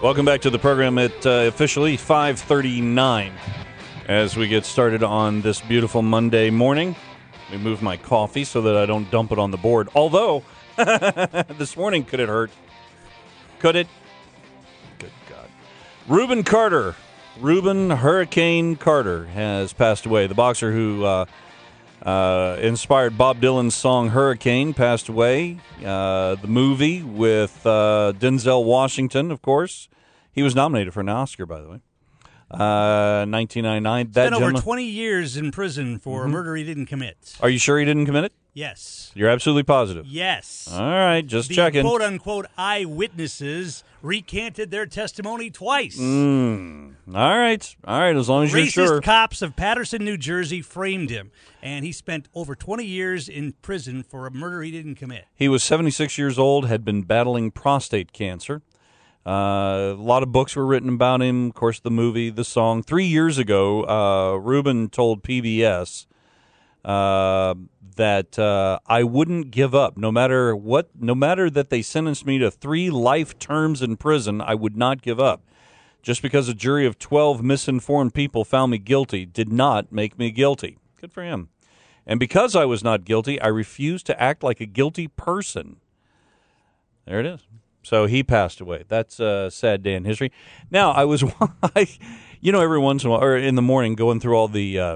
Welcome back to the program at officially 5:39 as we get started on this beautiful Monday morning. Let me move my coffee so that I don't dump it on the board. Although, this morning, could it hurt? Could it? Good God. Reuben Hurricane Carter has passed away. The boxer who inspired Bob Dylan's song Hurricane passed away. The movie with Denzel Washington, of course. He was nominated for an Oscar, by the way. 1999. Spent over 20 years in prison for a murder he didn't commit. Are you sure he didn't commit it? Yes. You're absolutely positive? Yes. All right, just checking. The quote-unquote eyewitnesses recanted their testimony twice. All right, as long as you're sure. Racist cops of Patterson, New Jersey framed him, and he spent over 20 years in prison for a murder he didn't commit. He was 76 years old, had been battling prostate cancer. A lot of books were written about him. Of course, the movie, the song. 3 years ago, Reuben told PBS that I wouldn't give up. No matter that they sentenced me to 3 life terms in prison, I would not give up. Just because a jury of 12 misinformed people found me guilty did not make me guilty. Good for him. And because I was not guilty, I refused to act like a guilty person. There it is. So he passed away. That's a sad day in history. Now, I was, every once in a while, or in the morning, going through all the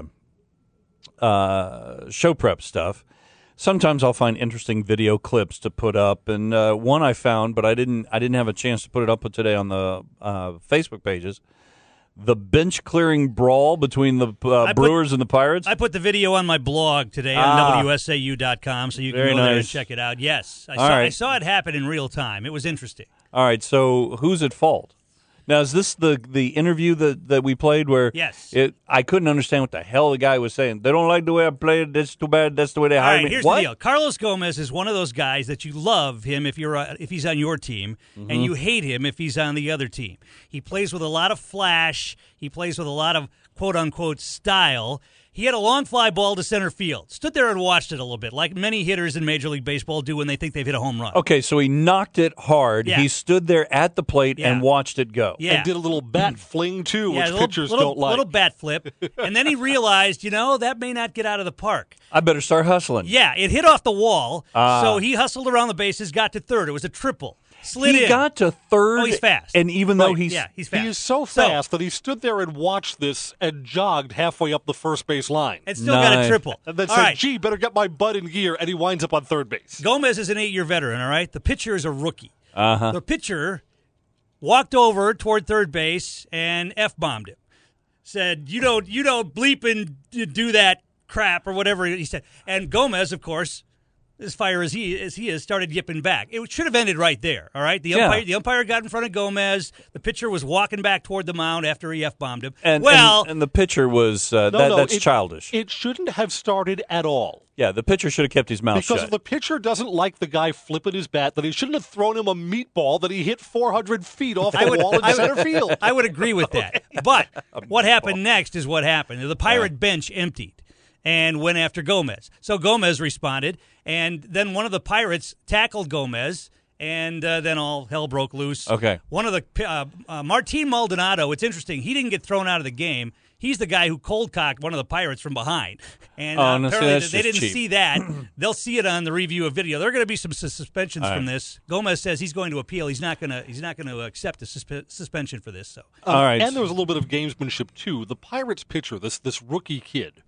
show prep stuff. Sometimes I'll find interesting video clips to put up, and one I found, but I didn't have a chance to put it up today on the Facebook pages. The bench clearing brawl between the Brewers and the Pirates. I put the video on my blog today on WSAU.com, so you can go there and check it out. Yes, I saw it happen in real time. It was interesting. All right, so who's at fault? Now, is this the interview that we played where yes. I couldn't understand what the hell the guy was saying. They don't like the way I played. That's too bad. That's the way they hired me. Here's the deal. Carlos Gomez is one of those guys that you love him if he's on your team, and you hate him if he's on the other team. He plays with a lot of flash. He plays with a lot of quote-unquote style. He had a long fly ball to center field. Stood there and watched it a little bit, like many hitters in Major League Baseball do when they think they've hit a home run. Okay, so he knocked it hard. Yeah. He stood there at the plate and watched it go. Yeah. And did a little bat fling, too, which pitchers don't like. A little bat flip. And then he realized, that may not get out of the park. I better start hustling. Yeah, it hit off the wall, so he hustled around the bases, got to third. It was a triple. Slid in. He got to third. Oh, he's fast. And even though he's fast. He is so fast that he stood there and watched this and jogged halfway up the first base line. And still got a triple. And then said, gee, better get my butt in gear, and he winds up on third base. Gomez is an 8-year veteran, all right? The pitcher is a rookie. The pitcher walked over toward third base and F-bombed him. Said, you don't bleep and do that crap or whatever he said. And Gomez, of course, as fire as he is, started yipping back. It should have ended right there, all right? The umpire got in front of Gomez. The pitcher was walking back toward the mound after he F-bombed him. And the pitcher was, that's childish. It shouldn't have started at all. Yeah, the pitcher should have kept his mouth shut. Because if the pitcher doesn't like the guy flipping his bat, then he shouldn't have thrown him a meatball that he hit 400 feet off the wall in center field. I would agree with that. But what happened next is what happened. The Pirate bench emptied and went after Gomez. So Gomez responded, and then one of the Pirates tackled Gomez, and then all hell broke loose. Okay. One of the Martin Maldonado, it's interesting, he didn't get thrown out of the game. He's the guy who cold-cocked one of the Pirates from behind. And apparently they didn't see that. They'll see it on the review of video. There are going to be some suspensions from this. Gomez says he's going to appeal. He's not going to accept a suspension for this. So. All right. And there was a little bit of gamesmanship, too. The Pirates pitcher, this rookie kid,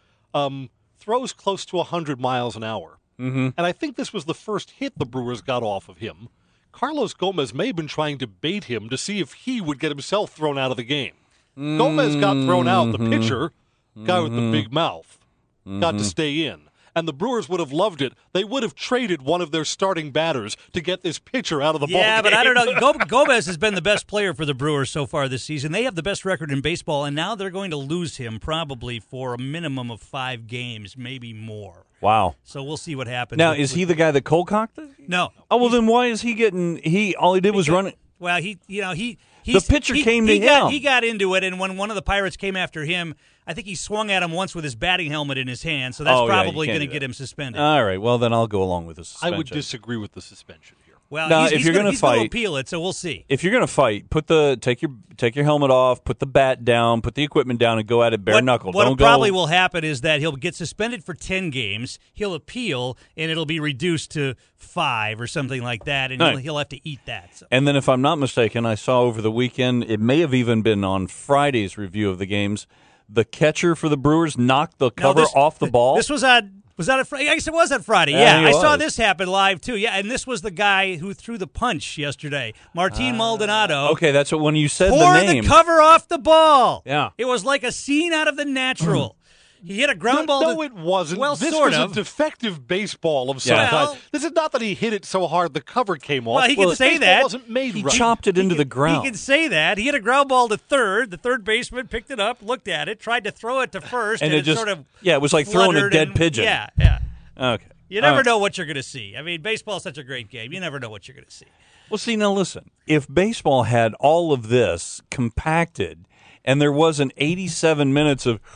throws close to 100 miles an hour. Mm-hmm. And I think this was the first hit the Brewers got off of him. Carlos Gomez may have been trying to bait him to see if he would get himself thrown out of the game. Gomez got thrown out. The pitcher, guy with the big mouth, got to stay in. And the Brewers would have loved it. They would have traded one of their starting batters to get this pitcher out of the ball game. Yeah, but I don't know. Gomez has been the best player for the Brewers so far this season. They have the best record in baseball, and now they're going to lose him probably for a minimum of 5 games, maybe more. Wow. So we'll see what happens. Now, is he the guy that cold-cocked it? No. Oh, well, then why is he getting – all he did was run it. Well, the pitcher came to him. He got into it, and when one of the Pirates came after him, I think he swung at him once with his batting helmet in his hand, so that's probably going to get him suspended. All right, well, then I'll go along with the suspension. I would disagree with the suspension here. Well, Now, he's if you're going to fight, appeal it, so we'll see. If you're going to fight, take your helmet off, put the bat down, put the equipment down, and go at it bare knuckle. What probably will happen is that he'll get suspended for 10 games. He'll appeal, and it'll be reduced to 5 or something like that, and he'll have to eat that. So. And then, if I'm not mistaken, I saw over the weekend, it may have even been on Friday's review of the games, the catcher for the Brewers knocked the cover off the ball. This was on. Was that Friday? I guess it was on Friday. Yeah, I saw this happen live, too. Yeah, and this was the guy who threw the punch yesterday, Martin Maldonado. Okay, that's what when you said the name. Tore the cover off the ball. Yeah. It was like a scene out of The Natural. He hit a ground ball. No, it wasn't. Well, this sort was of. a defective baseball of some kind. This is not that he hit it so hard the cover came off. Well, he can say that. Wasn't made he right. chopped it into the ground. He can say that. He hit a ground ball to third. The third baseman picked it up, looked at it, tried to throw it to first, and it just sort of it was like throwing a dead pigeon. Yeah. Okay. You never know what you're going to see. I mean, baseball's such a great game. You never know what you're going to see. Well, see, now listen. If baseball had all of this compacted and there wasn't 87 minutes of...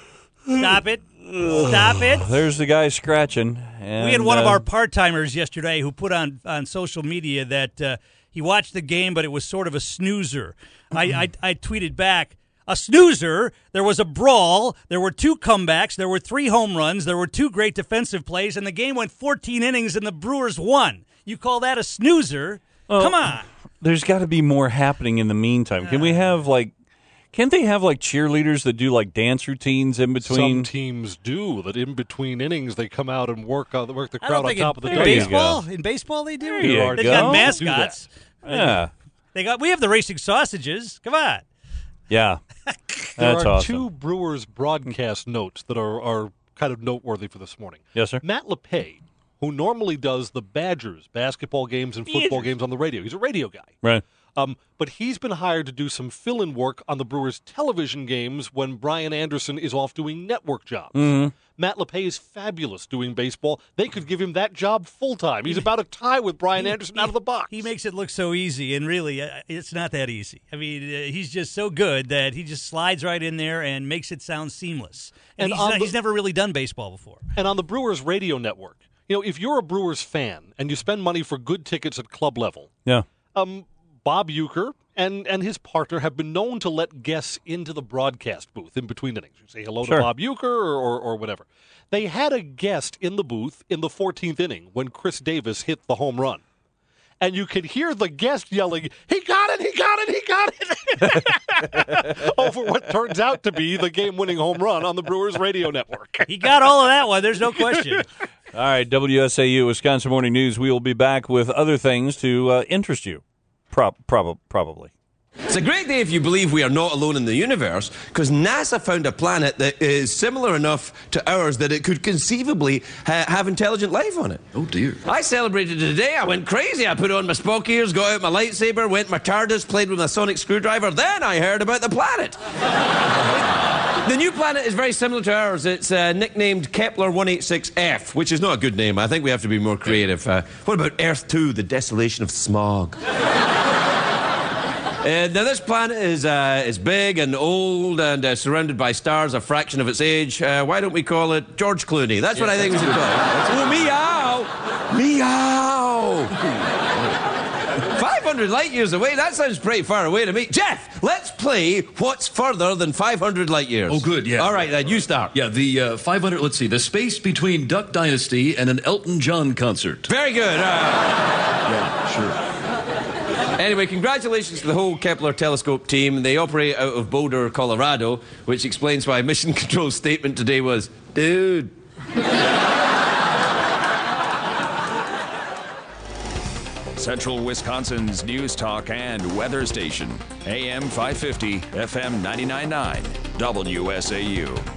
Stop it. Stop it. There's the guy scratching. And, we had one of our part-timers yesterday who put on social media that he watched the game, but it was sort of a snoozer. I tweeted back, a snoozer. There was a brawl. There were 2 comebacks. There were 3 home runs. There were 2 great defensive plays, and the game went 14 innings, and the Brewers won. You call that a snoozer? Come on. There's got to be more happening in the meantime. Can we have, can't they have, cheerleaders that do, dance routines in between? Some teams do, that in between innings they come out and work the crowd on top of the baseball. In baseball they do. They've got mascots. Yeah. We have the racing sausages. Come on. Yeah. There are awesome. 2 Brewers broadcast notes that are kind of noteworthy for this morning. Yes, sir. Matt LePay, who normally does the Badgers basketball games and football games on the radio. He's a radio guy. Right. But he's been hired to do some fill-in work on the Brewers television games when Brian Anderson is off doing network jobs. Mm-hmm. Matt LePay is fabulous doing baseball. They could give him that job full-time. He's about a tie with Brian Anderson out of the box. He makes it look so easy, and really, it's not that easy. I mean, he's just so good that he just slides right in there and makes it sound seamless. And he's never really done baseball before. And on the Brewers radio network, if you're a Brewers fan and you spend money for good tickets at club level, yeah. Bob Uecker and his partner have been known to let guests into the broadcast booth in between innings. You say hello to Bob Uecker or whatever. They had a guest in the booth in the 14th inning when Chris Davis hit the home run. And you could hear the guest yelling, "He got it, he got it, he got it," over what turns out to be the game-winning home run on the Brewers radio network. He got all of that one. There's no question. All right, WSAU, Wisconsin Morning News. We will be back with other things to interest you. Probably. It's a great day if you believe we are not alone in the universe, because NASA found a planet that is similar enough to ours that it could conceivably have intelligent life on it. Oh, dear. I celebrated today. I went crazy. I put on my Spock ears, got out my lightsaber, went my TARDIS, played with my sonic screwdriver. Then I heard about the planet. The new planet is very similar to ours. It's nicknamed Kepler 186f, which is not a good name. I think we have to be more creative. What about Earth 2, the desolation of smog? Now, this planet is big and old and surrounded by stars a fraction of its age. Why don't we call it George Clooney? That's what I think we should call it. Oh, meow! Meow! 500 light years away? That sounds pretty far away to me. Jeff, let's play What's Further Than 500 Light Years. Oh, good, yeah. All right, then, you start. Yeah, the 500, let's see, the space between Duck Dynasty and an Elton John concert. Very good. Yeah, sure. Anyway, congratulations to the whole Kepler telescope team. They operate out of Boulder, Colorado, which explains why Mission Control's statement today was, dude. Central Wisconsin's news talk and weather station. AM 550, FM 99.9, WSAU.